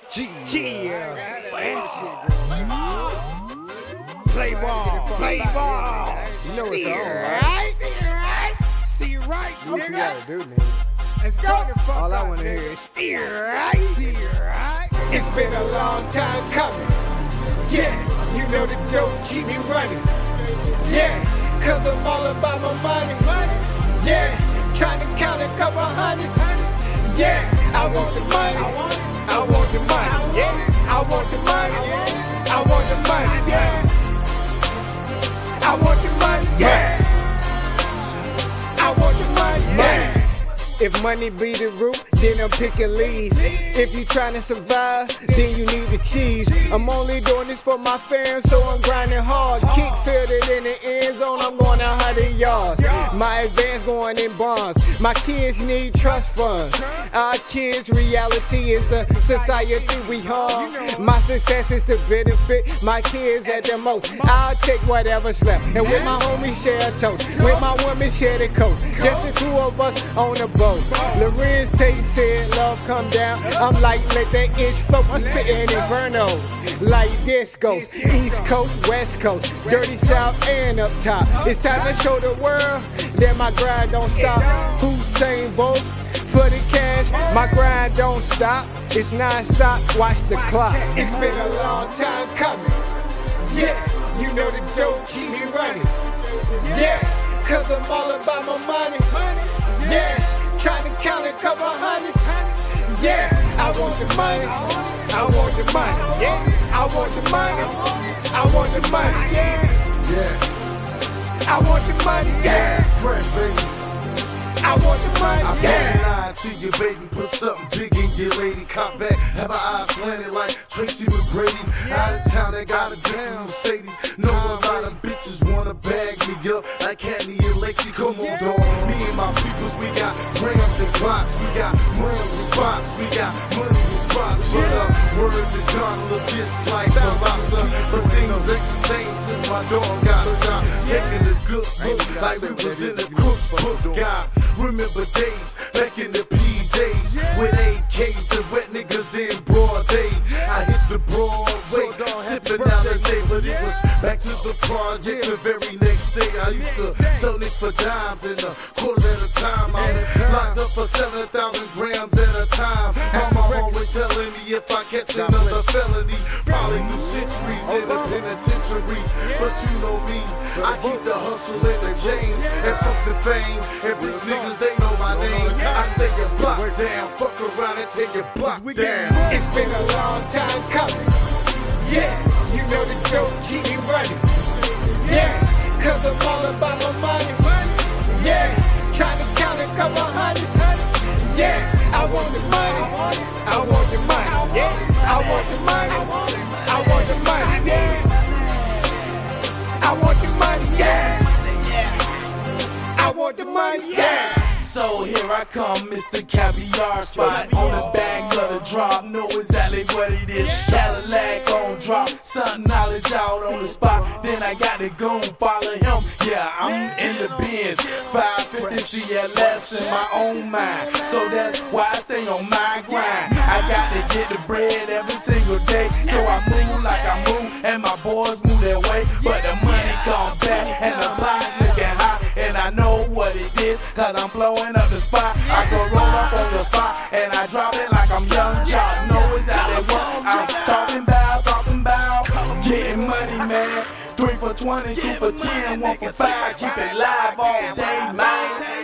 Play ball. You know it's on, Steer right, Do what you gotta do, nigga. Let's go. All I wanna hear is steer right. It's been a long time coming. Yeah, you know the dope keep me running. Yeah, cause I'm all about my money. Yeah, trying to count a couple hundreds. Yeah, I want the money. I want the money. Yeah, I want the money. I want the money. Yeah, I want the money. Yeah, I want the money. Yeah. If money be the root, then I'm picking leaves. If you tryna survive, then you need the cheese. I'm only doing this for my fans, so I'm grinding hard. Kick fielded in the end zone, I'm going 100 yards. My advance going in bonds. My kids need trust funds. Our kids' reality is the society we harm. My success is to benefit my kids at the most. I'll take whatever's left, and with my homies share a toast. With my women share the coat. Just the two of us on the boat. Lorenz Tate said, love come down. I'm like, let that inch float. I'm spitting infernos like discos. East Coast, West Coast, dirty South and up top. It's time to show the world that my grind don't stop. Hussein Bolt for the cash, my grind don't stop. It's non-stop, watch the clock. It's been a long time coming. Yeah, you know the dope keep me running. Yeah, cause I'm all about my money. Yeah. Trying to count a couple hundreds. Yeah, I want the money. I want the money. Yeah, I want the money. I want the money. Yeah, I want the money. Yeah, fresh baby. I want the money. I'm Yeah, lying to you, baby. Put something big in your lady. Cop back, have her eyes slanted like Tracy McGrady. Out of town, they got a damn Mercedes. Know a lot of bitches wanna bag me up like Candy and Lacey. Come on, dog. Me and my peoples, we got grams and blocks. We got grams and spots. We got money and spots. But word to God, look just like the roster. But things ain't the same since my dog got shot. Taking the good book like we was in the Crooks book. God, remember days back in the PJs with AKs and wet niggas in broad day. I hit the Broadway, sipping out that day, but it was back to the project the very next day. I used to sell this for dimes and a quarter at a time. I was locked up for 7,000 grams at a time. Mama always telling me if I catch another felony, probably do centuries in the penitentiary. But you know me, I keep the hustle and the chains, and fuck the fame. And bitch niggas, they know my name. I stay your block down, fuck around and take your block down. it's been a long time coming. Yeah, you know the dope keep me running. Yeah, cause I'm all about my money. Yeah, trying to count a couple hundreds. Yeah, I want the money. I want the money. Yeah, I want the money. I want the money. Yeah, I want the money. Yeah, I want the money. Yeah. So here I come, Mr. Caviar Spot on the back of the drop. Know exactly what it is. Cadillac on drop, something knowledge out on the spot. Then I got the goon, follow him. Yeah, I'm in the Benz, 550 CLS in my own mind. So that's why I stay on my grind. I got to get the bread every single day. So I move like I move, and my boys move their way. But the money come back, and the pot looking hot. And I know what it is, cause I'm blowing up the spot. I go roll up on your spot, and I drop it like I'm Young Jock. Know exactly what I'm talking about. Getting money, man. 3 for 20, 2 for 10, 1 for 5. Keep it live all day, man.